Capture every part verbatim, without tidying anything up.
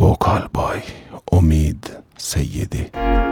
Vokal boy Umid Seyyidi.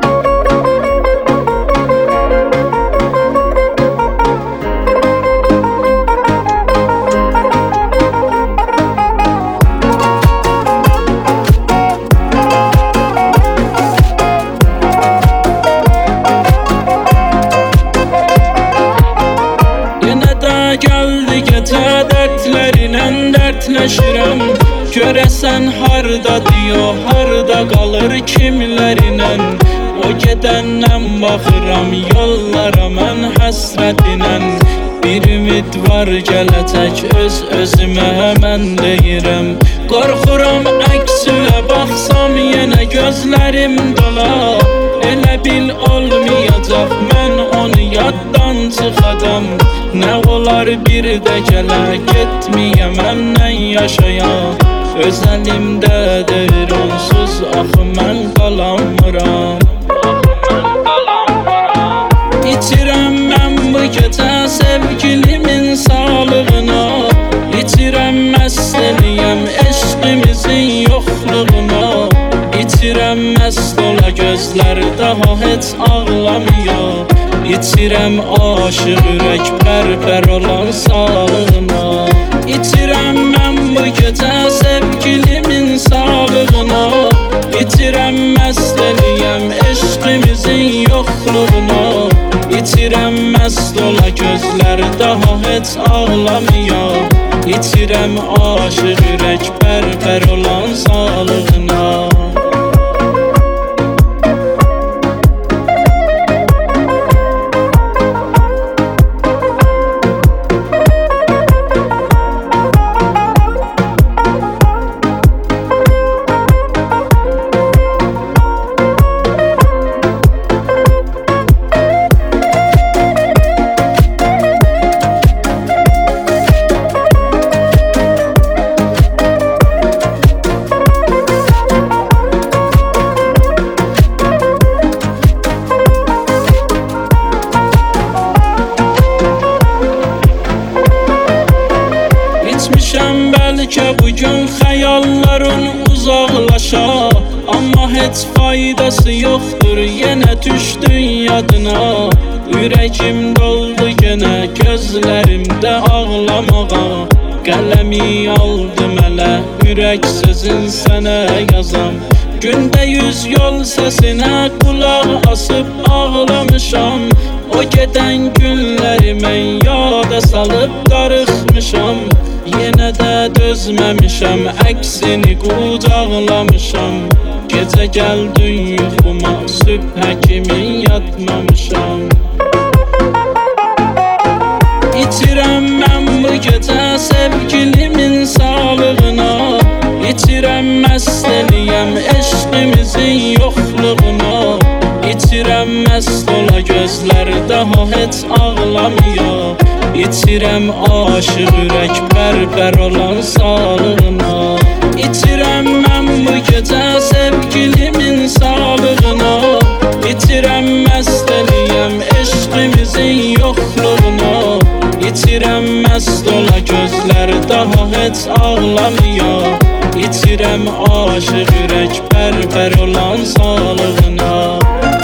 Geldi gece dertleriyle dertleşirem. Göresen harda diyor, harda kalır kimlerine. O gedenden bakıram yollara mən həsrətlə. Bir ümid var gələcək öz özümə mən deyirəm. Qorxuram əksülə baxsam yenə gözlərim dola. Elə bil olmayacaq mən onu yaddan çıxadam. Nə olar bir də gələ getməyəm məndən yaşaya. Öz əlimdədir onsuz axı mən qalamıram. İtirəm mən bu gecə sevgilimin sağlığına. İtirəm məst eləyəm eşqimizin yoxluğuna. İtirəm məst ola gözlər daha heç ağlamıyor. İtirəm aşıq ürək pərpər olan sağlığına. İtirəm mən bu gecə sevgilimin sağlığına. İtirəm məst eləyəm eşqimizin yoxluğuna. İtirəm məst ola gözlər daha heç ağlamıyor. İtirəm aşıq ürək pərpər olan sağlığına. Geçmişəm bəlkə bugün xəyalların uzaqlaşa. Amma heç faydası yoxdur yenə düşdün yadına. Ürəkim doldu yenə gözlərimdə ağlamağa. Qələmi aldım ələ ürək sözün sənə yazam. Gündə yüz yol səsinə qulaq asıb ağlamışam. O gedən günləri mən yada salıb darıxmışam. Yenə də dözməmişəm, əksini qucaqlamışam. Gecə gəldin yuxuma, sübhə kimi yatmamışam. İtirəm mən bu gecə sevgilimin sağlığına. İtirəm məst eləyəm eşqimizin yoxluğuna. İtirəm məst ola gözlər daha heç ağlamıyor. İtirəm aşıq ürək pərpər olan sağlığına. İtirəm mən bu gecə sevgilimin sağlığına. İtirəm məst eləyəm eşqimizin yoxluğuna. İtirəm məst ola gözlər daha heç ağlamıyor. İtirəm aşıq ürək pərpər olan sağlığına.